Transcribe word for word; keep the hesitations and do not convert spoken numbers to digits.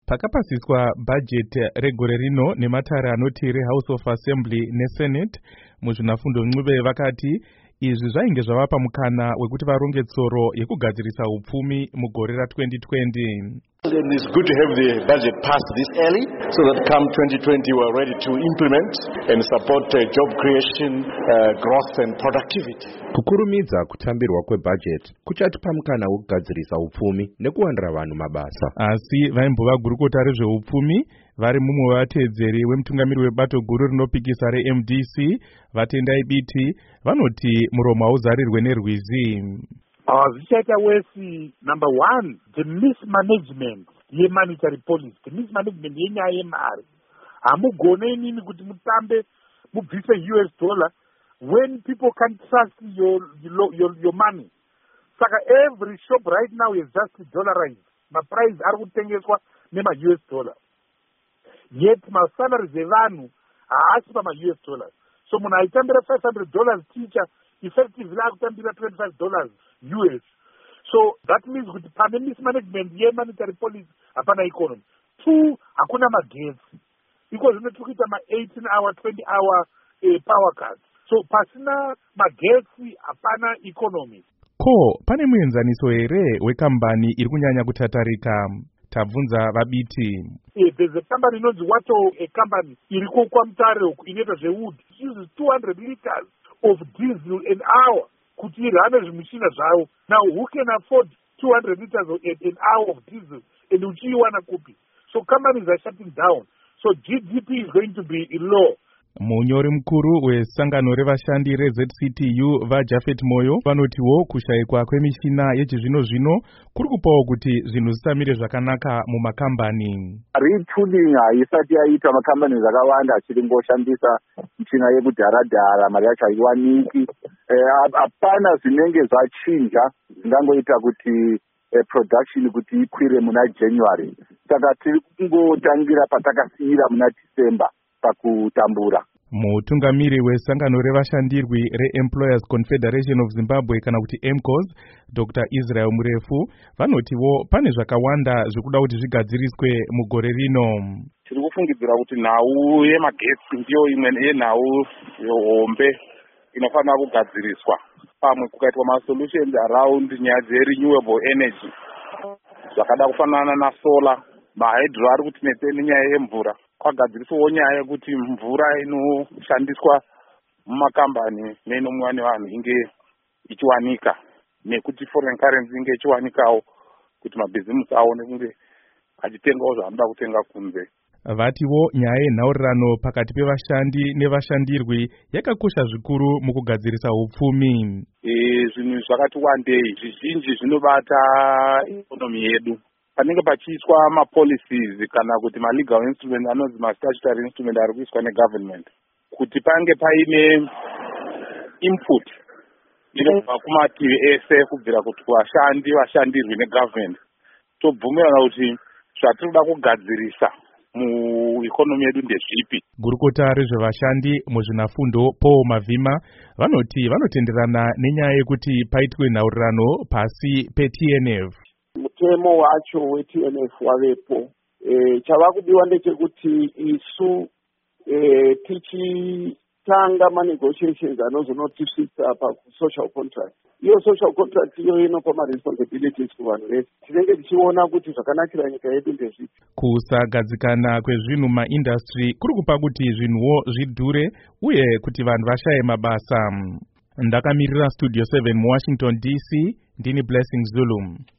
Pakapasiswa bhajeti regore rino nematare anoti reHouse of Assembly neSenate, muzvinafundo ncube vakati izvi zvainge zvavapa mukana wekuti varonge tsoro yekugadzirisa upfumi mugore ra-twenty twenty. And it's good to have the budget passed this early so that come twenty twenty we're ready to implement and support uh, job creation, uh, growth and productivity. Kukurumidza kutambirwa kwebudget kuchatipa mukana wekugadzirisa upfumi nekuwanira vanhu mabasa. Asi vaimbova gurukota rezveupfumi vari mumwe wavatedzeri wemutungamiri webato guru rinopikisa reM D C Vatendai Biti vanoti muromo hauzarirwe nerwizi. Zvichaita wesi number one, the mismanagement yemonetary policy, the mismanagement yenyaya yemari. Hamugone inini kuti mutambe mubvise U S dollar when people can't trust your your your money. Saka every shop right now is just dollarized. Ma price ari kutengeswa nema U S dollar. Yet ma salaries evanhu haasi pama U S dollars. So munhu aitambira five hundred dollars teacher effectively akutambira twenty-five dollars U S. So that means kuti pane mismanagement yemonetary policy hapana economy. Two, hakuna magetsi. Because zvinotukuita ma eighteen hour, twenty hour eh, power cuts. So pasina magetsi hapana economy. Ko, pane muenzaniso here wekambani iri kunyanya kutatarika? Tabvunza Vabiti. Eh, there's a company inonzi Wato, a company iriko kwaMutare uku inoita zvewood. It uses two hundred liters of diesel an hour kuti irane zvimushina zvavo. Now who can afford two hundred liters of an hour of diesel and uchiiwana kupi? So companies are shutting down. So G D P is going to be low. Munyori mukuru wesangano revashandi reZ C T U vaJafet Moyo vanotiwo kushayikwa kwemishina yechizvino zvino kuri kupawo kuti zvinhu zvisamire zvakanaka mumakambani. Retooling haisati yaita makambani akawanda achiri ngoshandisa michina yekudhara-dhara, mari yacho haiwaniki. Hapana zvinenge zvachinja zvingangoita kuti production kuti ikwire muna January. Saka tiri kungotangira patakasiyira muna December pakutambura. Mutungamiri wesangano revashandirwi reEmployers Confederation of Zimbabwe kana kuti E M C O S, Doctor Israel Murefu, vanotiwo pane zvakawanda zvikuda kuti zvigadziriswe mugore rino. Tiri kufungidzira kuti nhau yemagetsi ndiyo imwe yenhau yehombe inofanira kugadziriswa. Pamwe kukaitwa masolutions around nyaya dzerenewable energy zvakada kufanana nasolar, mahydro ari kutinetsei nenyaya yemvura. Kwagadziriswawo nyaya yekuti mvura inoshandiswa mumakambani nenomwiwa nevanhu inge ichiwanika, nekuti foreign currency inge ichiwanikawo kuti mabhizimusi aone kunge achitengawo zvaanoda kutenga kunze. Vatiwo nyaya yenhaurirano pakati pevashandi nevashandirwi yakakosha zvikuru mukugadzirisa upfumi. E, zvinhu zvakati wandei, zvizhinji zvinobata ikonomi yedu. Panenge pachiiswa mapolicies kana kuti ma-legal instrument anonzi ma-statutory instrument ari kuiswa negovernment, kuti pange paine input inobva kumativi ese kubvira kuti vashandi vashandirwi negovernment, tobvumirana kuti zvatinoda kugadzirisa muikonomi yedu ndezvipi. Gurukota rezvevashandi muzvinafundo Paul Mavhima vanoti vanotenderana nenyaya yekuti paitwe nhaurirano pasi pe-T N F. Mutemo wacho we-T N F wavepo. E, chava kudiwa ndechekuti isu e, tichitanga ma-negotiations anozonotisvitsa pa-social contract. Iyo social contract iyo inopa ma-responsibilities kuvanhu vese. Tinenge tichiona kuti zvakanakira nyika yedu ndezvipi. Kusagadzikana kwezvinhu maindustry kuri kupa kuti zvinhuwo zvidhure uye kuti vanhu vashaye mabasa. Ndakamirira Studio seven muWashington D C, ndini Blessing Zulu.